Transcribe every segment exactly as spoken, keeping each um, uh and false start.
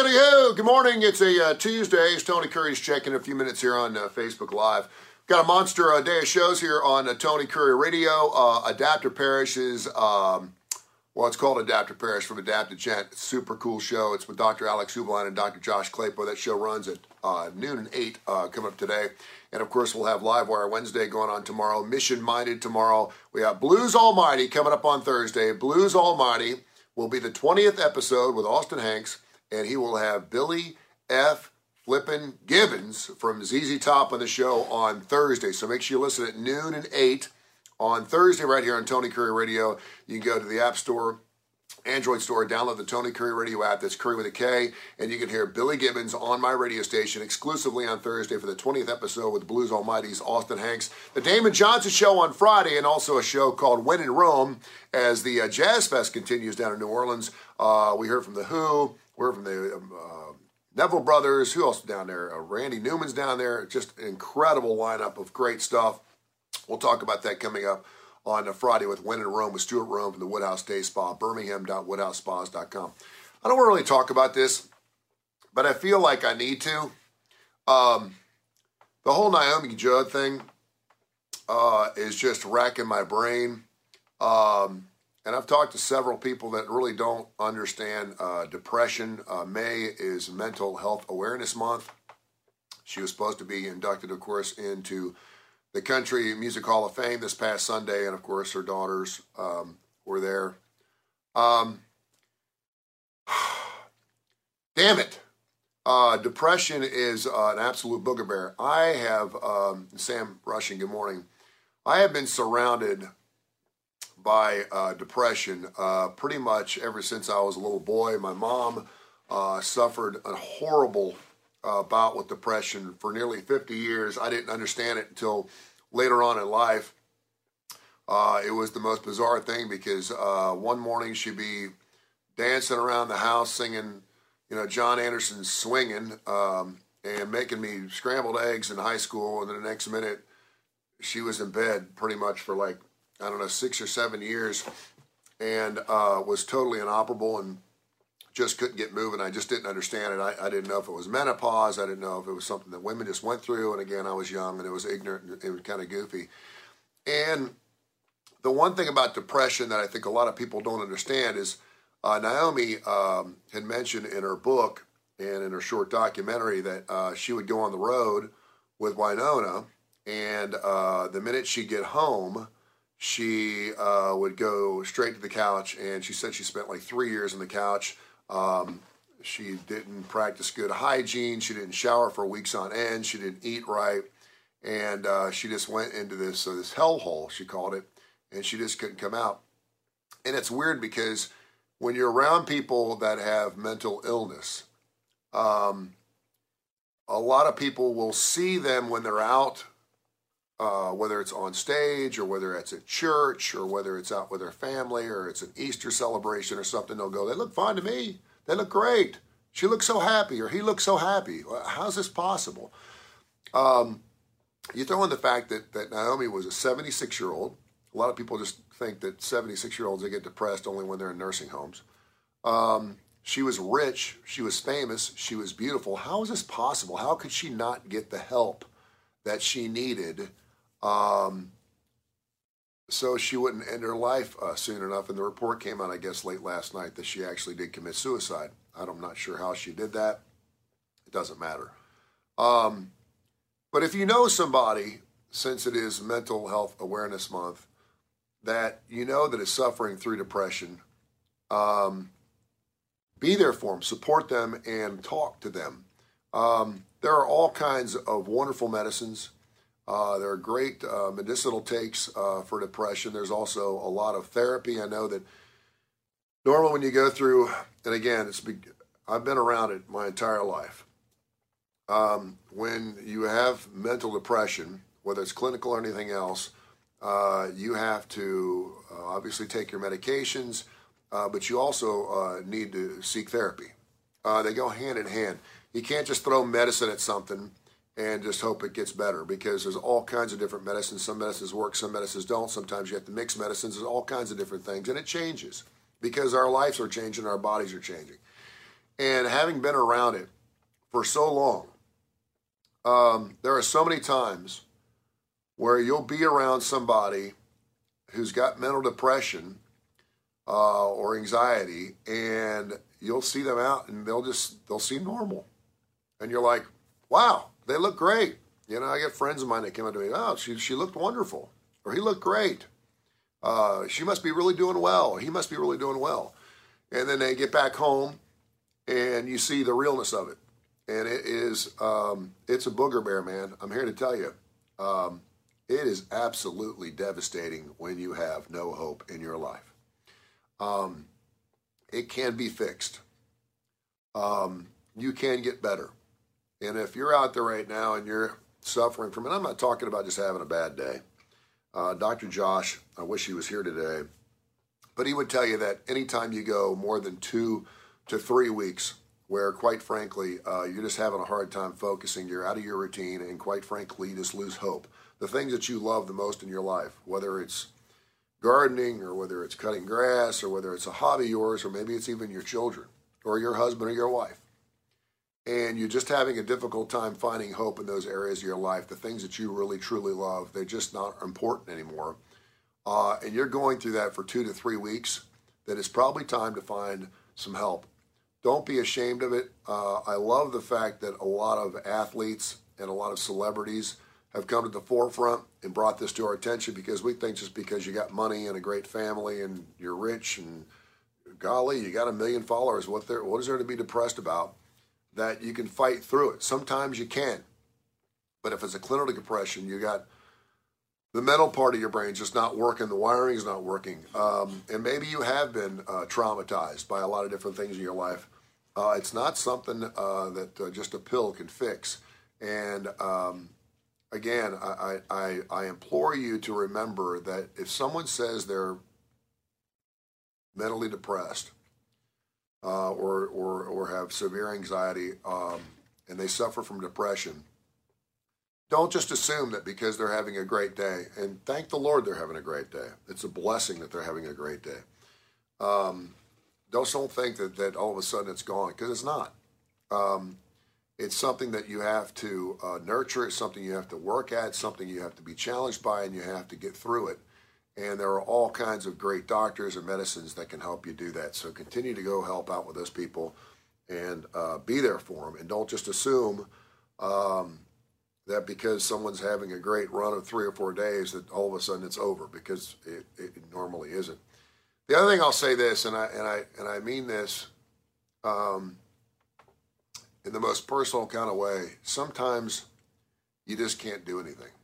howdy ho. Good morning. It's a uh, Tuesday. It's Tony Curry's checking a few minutes here on uh, Facebook Live. Got a monster uh, day of shows here on uh, Tony Curry Radio. Uh, Adapter Parish is, um, well, it's called Adapter Parish from Adapted Gent. It's a super cool show. It's with Doctor Alex Hubline and Doctor Josh Claypo. That show runs at uh, noon and eight uh, coming up today. And, of course, we'll have Livewire Wednesday going on tomorrow. Mission Minded tomorrow. We got Blues Almighty coming up on Thursday. Blues Almighty will be the twentieth episode with Austin Hanks. And he will have Billy F. Flippin' Gibbons from Z Z Top on the show on Thursday. So make sure you listen at noon and eight on Thursday right here on Tony Curry Radio. You can go to the App Store, Android Store, download the Tony Curry Radio app. That's Curry with a K. And you can hear Billy Gibbons on my radio station exclusively on Thursday for the twentieth episode with Blues Almighty's Austin Hanks. The Damon Johnson Show on Friday, and also a show called When in Rome as the uh, Jazz Fest continues down in New Orleans. Uh, we heard from The Who. We're from the uh, Neville Brothers. Who else down there? Uh, Randy Newman's down there. Just an incredible lineup of great stuff. We'll talk about that coming up on uh, Friday with When in Rome with Stuart Rome from the Woodhouse Day Spa, birmingham dot woodhouse spas dot com. I don't want to really talk about this, but I feel like I need to. Um, the whole Naomi Judd thing uh, is just racking my brain. Um... And I've talked to several people that really don't understand uh, depression. Uh, May is Mental Health Awareness Month. She was supposed to be inducted, of course, into the Country Music Hall of Fame this past Sunday. And, of course, her daughters um, were there. Um, damn it. Uh, depression is uh, an absolute booger. I have, um, Sam Rushing, good morning. I have been surrounded by uh, depression uh, pretty much ever since I was a little boy. My mom uh, suffered a horrible uh, bout with depression for nearly fifty years. I didn't understand it until later on in life. Uh, it was the most bizarre thing because uh, one morning she'd be dancing around the house singing, you know, John Anderson's Swinging um, and making me scrambled eggs in high school. And then the next minute she was in bed pretty much for like, I don't know, six or seven years and uh, was totally inoperable and just couldn't get moving. I just didn't understand it. I, I didn't know if it was menopause. I didn't know if it was something that women just went through. And again, I was young and it was ignorant and it was kind of goofy. And the one thing about depression that I think a lot of people don't understand is uh, Naomi um, had mentioned in her book and in her short documentary that uh, she would go on the road with Winona. And uh, the minute she'd get home, she uh, would go straight to the couch, and she said she spent like three years on the couch. Um, she didn't practice good hygiene. She didn't shower for weeks on end. She didn't eat right, and uh, she just went into this uh, this hellhole, she called it, and she just couldn't come out. And it's weird because when you're around people that have mental illness, um, a lot of people will see them when they're out. Uh, whether it's on stage or whether it's at church or whether it's out with their family or it's an Easter celebration or something, they'll go, they look fine to me. They look great. She looks so happy or he looks so happy. How's this possible? Um, you throw in the fact that, that Naomi was a seventy-six-year-old. A lot of people just think that seventy-six-year-olds, they get depressed only when they're in nursing homes. Um, she was rich. She was famous. She was beautiful. How is this possible? How could she not get the help that she needed Um, so she wouldn't end her life uh, soon enough? And the report came out, I guess, late last night that she actually did commit suicide. I'm not sure how she did that. It doesn't matter. Um, but if you know somebody, since it is Mental Health Awareness Month, that you know that is suffering through depression, um, be there for them, support them, and talk to them. Um, there are all kinds of wonderful medicines. Uh, there are great uh, medicinal takes uh, for depression. There's also a lot of therapy. I know that normally when you go through, and again, it's I've been around it my entire life. Um, when you have mental depression, whether it's clinical or anything else, uh, you have to uh, obviously take your medications, uh, but you also uh, need to seek therapy. Uh, they go hand in hand. You can't just throw medicine at something and just hope it gets better, because there's all kinds of different medicines. Some medicines work, some medicines don't. Sometimes you have to mix medicines. There's all kinds of different things, and it changes because our lives are changing, our bodies are changing. And having been around it for so long, um, there are so many times where you'll be around somebody who's got mental depression uh, or anxiety, and you'll see them out and they'll just, they'll seem normal. And you're like, wow, they look great. You know, I get friends of mine that come up to me, oh, she, she looked wonderful, or he looked great. Uh, she must be really doing well, or he must be really doing well. And then they get back home and you see the realness of it. And it is, um, it's a booger bear, man. I'm here to tell you. Um, it is absolutely devastating when you have no hope in your life. Um, it can be fixed. Um, you can get better. And if you're out there right now and you're suffering from it, I'm not talking about just having a bad day. Uh, Doctor Josh, I wish he was here today, but he would tell you that anytime you go more than two to three weeks where, quite frankly, uh, you're just having a hard time focusing, you're out of your routine, and quite frankly, you just lose hope. The things that you love the most in your life, whether it's gardening or whether it's cutting grass or whether it's a hobby of yours or maybe it's even your children or your husband or your wife, and you're just having a difficult time finding hope in those areas of your life, the things that you really, truly love, they're just not important anymore. Uh, and you're going through that for two to three weeks, then it's probably time to find some help. Don't be ashamed of it. Uh, I love the fact that a lot of athletes and a lot of celebrities have come to the forefront and brought this to our attention, because we think just because you got money and a great family and you're rich and golly, you got a million followers, what there, what is there to be depressed about? That you can fight through it. Sometimes you can. But if it's a clinical depression, you got the mental part of your brain just not working, the wiring is not working. Um, and maybe you have been uh, traumatized by a lot of different things in your life. Uh, it's not something uh, that uh, just a pill can fix. And um, again, I, I, I implore you to remember that if someone says they're mentally depressed, Uh, or, or, or have severe anxiety, um, and they suffer from depression, don't just assume that because they're having a great day, and thank the Lord they're having a great day. It's a blessing that they're having a great day. Um, don't, don't think that, that all of a sudden it's gone, because it's not. Um, it's something that you have to uh, nurture. It's something you have to work at. It's something you have to be challenged by, and you have to get through it. And there are all kinds of great doctors and medicines that can help you do that. So continue to go help out with those people and uh, be there for them. And don't just assume um, that because someone's having a great run of three or four days that all of a sudden it's over, because it, it normally isn't. The other thing I'll say this, and I and I and I mean this um, in the most personal kind of way. Sometimes you just can't do anything,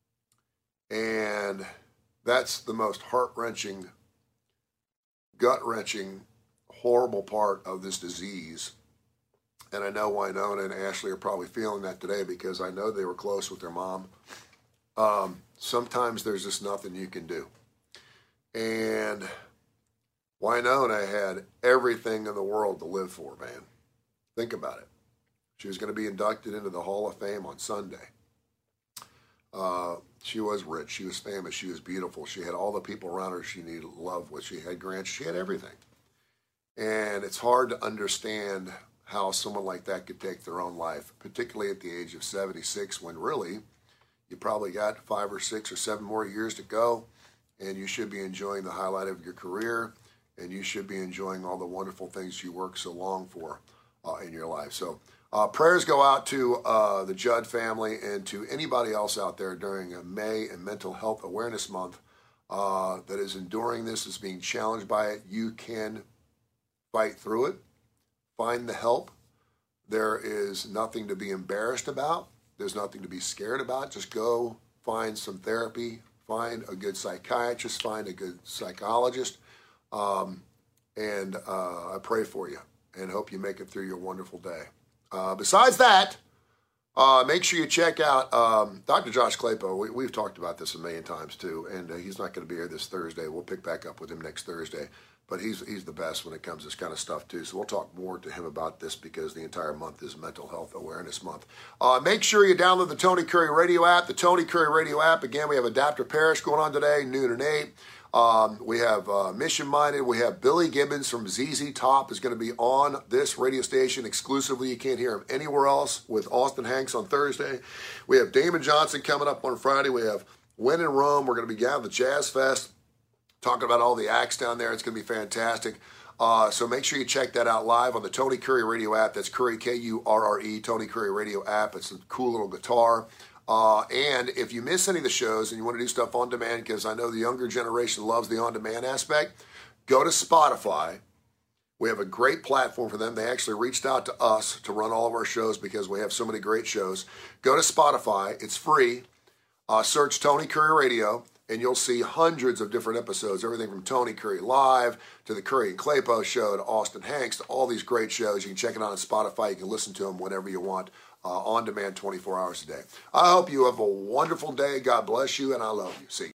and that's the most heart-wrenching, gut-wrenching, horrible part of this disease. And I know Winona and Ashley are probably feeling that today, because I know they were close with their mom. Um, sometimes there's just nothing you can do. And Winona had everything in the world to live for, man. Think about it. She was going to be inducted into the Hall of Fame on Sunday. Uh, she was rich, she was famous, she was beautiful, she had all the people around her she needed love with, she had grants, she had everything. And it's hard to understand how someone like that could take their own life, particularly at the age of seventy-six, when really you probably got five or six or seven more years to go, and you should be enjoying the highlight of your career, and you should be enjoying all the wonderful things you worked so long for uh, in your life. So Uh, prayers go out to uh, the Judd family and to anybody else out there during a May and Mental Health Awareness Month uh, that is enduring this, is being challenged by it. You can fight through it. Find the help. There is nothing to be embarrassed about. There's nothing to be scared about. Just go find some therapy. Find a good psychiatrist. Find a good psychologist. Um, and uh, I pray for you and hope you make it through your wonderful day. Uh, besides that, uh, make sure you check out um, Doctor Josh Claypo. We, we've talked about this a million times too, and uh, he's not going to be here this Thursday. We'll pick back up with him next Thursday. but he's he's the best when it comes to this kind of stuff too. So we'll talk more to him about this because the entire month is Mental Health Awareness Month. Uh, make sure you download the Tony Curry Radio app. The Tony Curry Radio app. Again, we have Adapter Parish going on today, noon and eight. Um, we have uh, Mission Minded. We have Billy Gibbons from Z Z Top is going to be on this radio station exclusively. You can't hear him anywhere else with Austin Hanks on Thursday. We have Damon Johnson coming up on Friday. We have When in Rome. We're going to be down at the Jazz Fest talking about all the acts down there. It's going to be fantastic. Uh, so make sure you check that out live on the Tony Curry Radio app. That's Curry, K U R R E, Tony Curry Radio app. It's a cool little guitar. Uh, and if you miss any of the shows and you want to do stuff on demand, because I know the younger generation loves the on-demand aspect, go to Spotify. We have a great platform for them. They actually reached out to us to run all of our shows because we have so many great shows. Go to Spotify. It's free. Uh, search Tony Curry Radio, and you'll see hundreds of different episodes, everything from Tony Curry Live to the Curry and Claypost Show to Austin Hanks to all these great shows. You can check it out on Spotify. You can listen to them whenever you want. Uh, on demand twenty-four hours a day. I hope you have a wonderful day. God bless you, and I love you. See you.